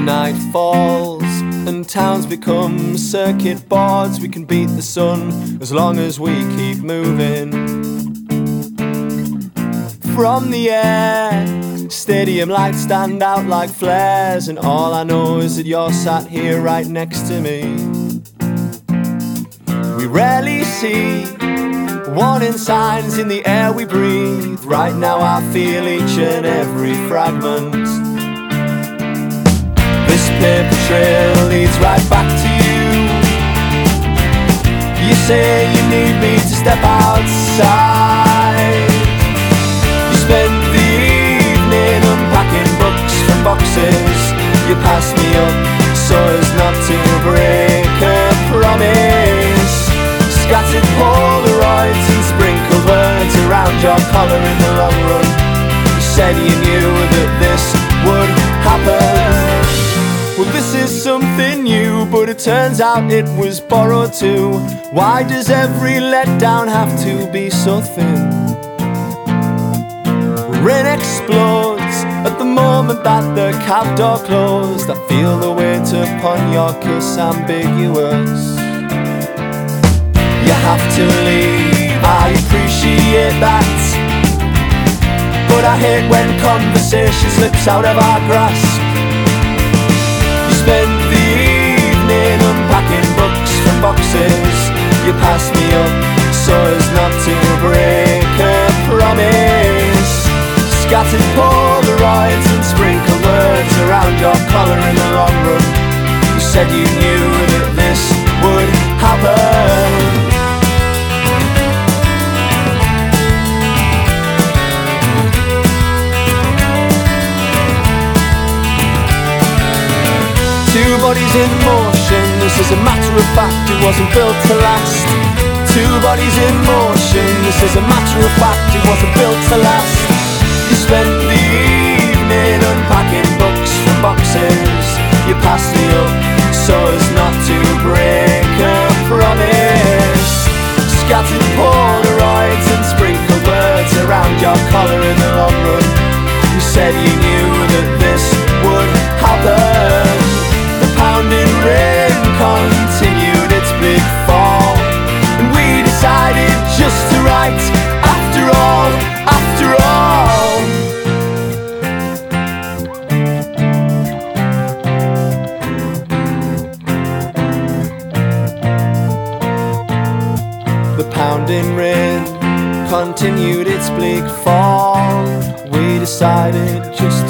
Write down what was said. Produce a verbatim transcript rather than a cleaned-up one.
night falls and towns become circuit boards, we can beat the sun as long as we keep moving. From the air, stadium lights stand out like flares, and all I know is that you're sat here right next to me. We rarely see warning signs in the air we breathe. Right now I feel each and every fragment. This paper trail leads right back to you. You say you need me to step outside. You spend the evening unpacking books from boxes. You pass me up so as not to break a promise. Scattered Polaroids and sprinkled words around your collar in the long run. You said you knew that this would happen. Well, this is something new, but it turns out it was borrowed too. Why does every letdown have to be so thin? Rain explodes at the moment that the cab door closed. I feel the weight upon your kiss ambiguous. You have to leave, I appreciate that, but I hate when conversation slips out of our grasp. You spend the evening unpacking books from boxes. You pass me up so as not to break a promise. Scattered Polaroids and sprinkled words around your collar in the long run. You said you knew that this would happen. Two bodies in motion, this is a matter of fact, it wasn't built to last. Two bodies in motion, this is a matter of fact, it wasn't built to last. You spent the evening unpacking books from boxes. You passed me up so as not to break a promise. Scattered Polaroids and sprinkled words around your collar in the long run. You said you knew that this would happen. The pounding rain continued its big fall, and we decided just to write after all, after all. The pounding rain continued its bleak fall. We decided just